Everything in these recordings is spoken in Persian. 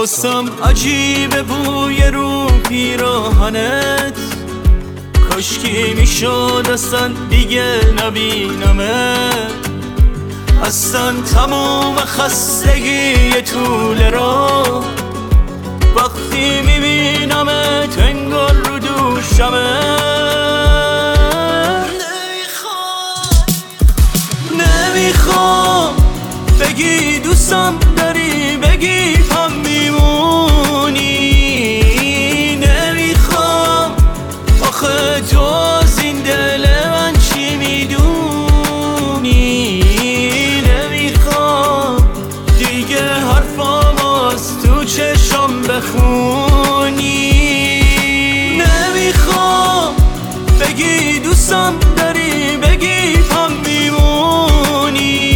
واسم عجیبه بوی رو پیراهنت، کاشکی میشد اصلا دیگه نبینمت. اصلا تموم خستگی طول راه وقتی میبینمت انگار رو دوشمه. نمیخوام بگی دوستم داری، بگی هم میمونی. نمیخوام آخه تو از این دل من چی میدونی. نمیخوام دیگه حرفام از تو چشم بخونی. نمیخوام بگی دوستم داری، بگی هم میمونی.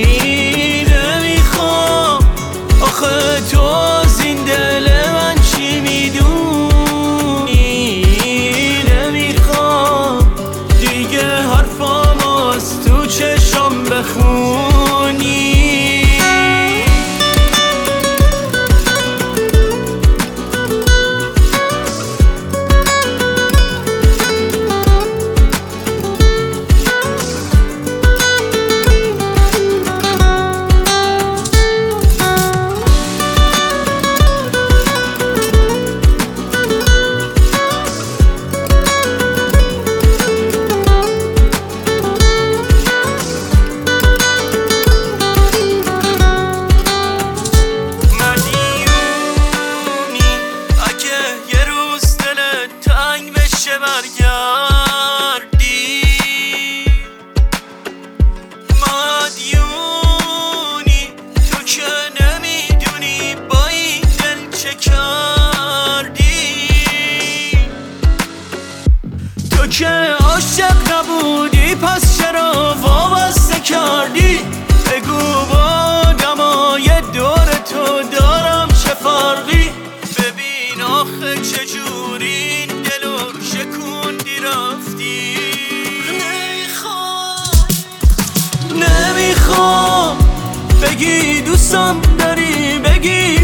نمیخوام آخه تو از این دل من چی میدونی. نمیخوام دیگه حرفام از تو چشم بخونی. برگردی مدیونی تو که نمیدونی با این دل چه کردی. تو که عاشق نبودی پس چرا وابسته کردی. بگو با دمای دور تو دارم چه فرقی. ببین آخه چجوری شکوندی رفتی. نمیخوام بگی دوستم داری، بگی